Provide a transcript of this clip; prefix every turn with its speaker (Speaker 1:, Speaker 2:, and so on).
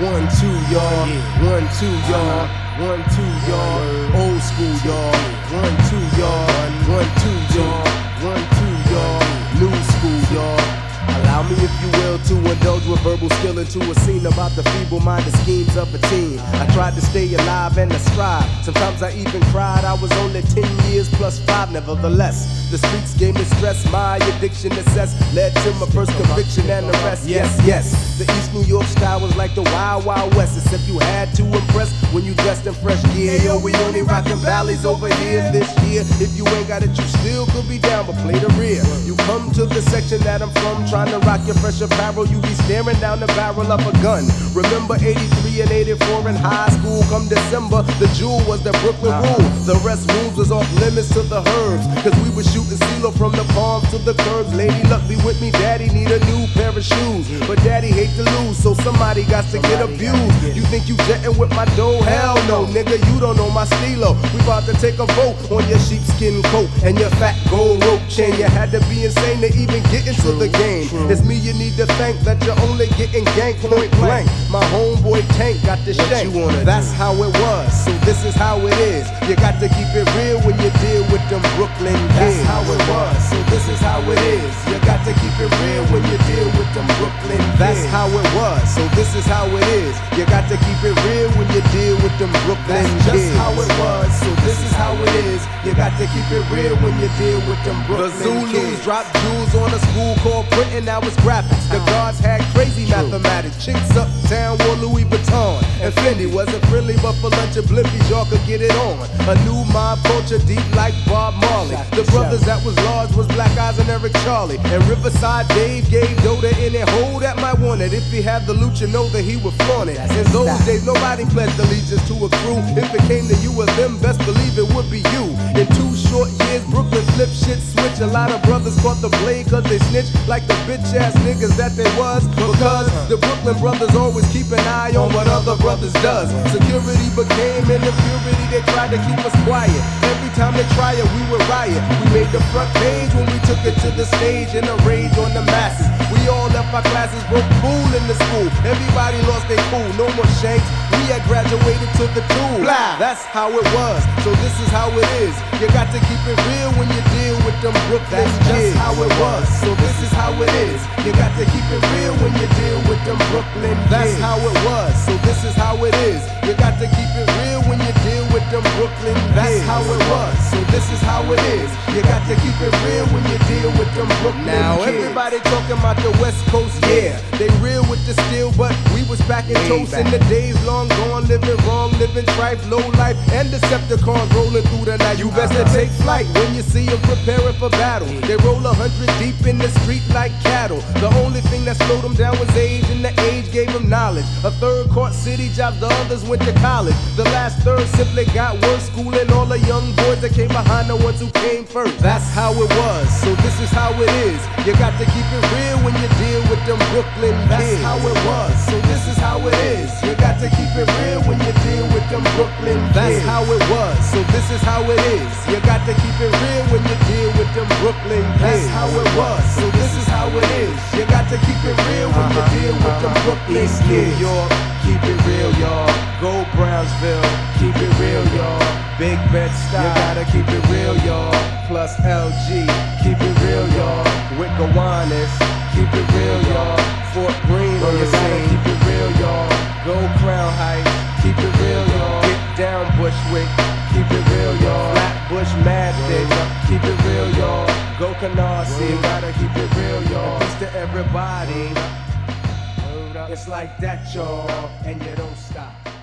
Speaker 1: 1, 2, y'all. 1, 2, y'all. 1, 2, y'all. Old school, y'all. 1, 2, y'all. 1, 2, y'all. 1, 2, y'all. New school, y'all. Allow me, if you will, to indulge with verbal skill into a scene about the feeble-minded schemes of a teen. I tried to stay alive and to strive. Sometimes I even cried. I was only 10 years plus 5, nevertheless. The streets gave me stress. My addiction assessed led to my first conviction and arrest. Yes, yes. The East New York style was like the Wild Wild West, except you had to impress when you dressed in fresh gear. Yo, we only rockin' valleys over here this year. If you ain't got it, you still could be down, but play the rear. You come to the section that I'm from, trying to rock your fresh apparel, you be staring down the barrel of a gun. Remember 83 and 84 in high school? Come December, the jewel was the Brooklyn rule. The rest rules was off limits to the herbs, cause we was shooting CeeLo from the palms to the curbs. Lady luck be with me, daddy need a new pair of shoes, but daddy hate to lose, so somebody got to get abused. You think you jetting with my dough? Hell no, nigga, you don't know my stilo. We about to take a vote on your sheepskin coat and your fat gold rope chain. You had to be insane to even get into the game. It's me you need to thank that you're only getting ganked point blank. My homeboy Tank got the shank. That's how it was, so this is how it is. You got to keep it real when you deal with them Brooklyn kids. That's how it was, so this is how it is. You got to keep it real when you deal with them Brooklyn kids. That's how it was, so this is how it is. You got to keep it real when you deal with them Brooklyn kids. That's just how it was, so this is how it is. You got to keep it real when you deal with them Brooklyn kids. The Zulus dropped jewels on a school called printing, that was graphics. The guards had crazy mathematics. Chicks uptown wore Louis Vuitton, and Fendi wasn't friendly, but for lunch and blimpies y'all could get it on. A new mob culture deep like Bob Marley. The brothers that was large was Black Eyes and Eric Charlie, and Riverside Dave gave Doda any hole that might want it. If he had the loot, you know that he would flaunt it. In those days, nobody pledged allegiance to a crew. If it came to you or them, best believe it would be you. In 2 short years, Brooklyn flip shit switch. A lot of brothers caught the blade cause they snitched like the bitch ass niggas that they was. Because the Brooklyn brothers always keep an eye on what other brothers does. Security became an impurity, they tried to keep us quiet. Every time they try it, we would riot. We made the front page when we took it to the stage in a rage on the masses. We all left our classes, broke fool in the school. Everybody lost their cool, no more shanks. We had graduated to the tool. Blah. That's how it was, so this is how it is. You got to keep it real when you deal with them Brooklyn kids. That's just how it was, so this is how it is. You got to keep it real when you deal with them Brooklyn kids. That's how it was, so this is how it is. You got to keep it real when you deal with them Brooklyn kids. That's how it was, so this is how it is. You got to keep it real when you deal with them Brooklyn now, kids. Everybody talking about the West Coast, yeah. They real with the steel, but we was packing toast in the days long gone, living wrong, living trife, low life, and Decepticons rolling through the night. You best to take flight when you see them preparing for battle. They roll 100 deep in the street like cattle. The only thing that slowed them down was age, and the age gave them knowledge. A third caught city jobs, the others went to college. The last third simply got worse, schooling all the young boys that came behind the ones who came first. That's how it was, so this is how it is. You got to keep it real when you deal with them Brooklyn kids. That's how it was, so this is how it is. You got to keep it real when you deal with them Brooklyn kids. That's how it was, so this is how it is. You got to keep it real when you deal with them Brooklyn kids. That's how it was, so this is how it is. You got to keep it real when you deal with them Brooklyn kids. New York, keep it real, y'all. Go Brownsville, keep it real, y'all. Big Bed-Stuy, you gotta keep it real, y'all. Plus LG, keep it real, y'all. With Gowanus, keep it real, y'all. Fort Greene, you gotta keep it real, y'all. Go Crown Heights, keep it real, y'all. Get down Bushwick, keep it real, y'all. Flatbush, Mad Dick, keep it real, y'all. Go Canarsie, you gotta keep it real, y'all. Peace to everybody. It's like that, y'all, and you don't stop.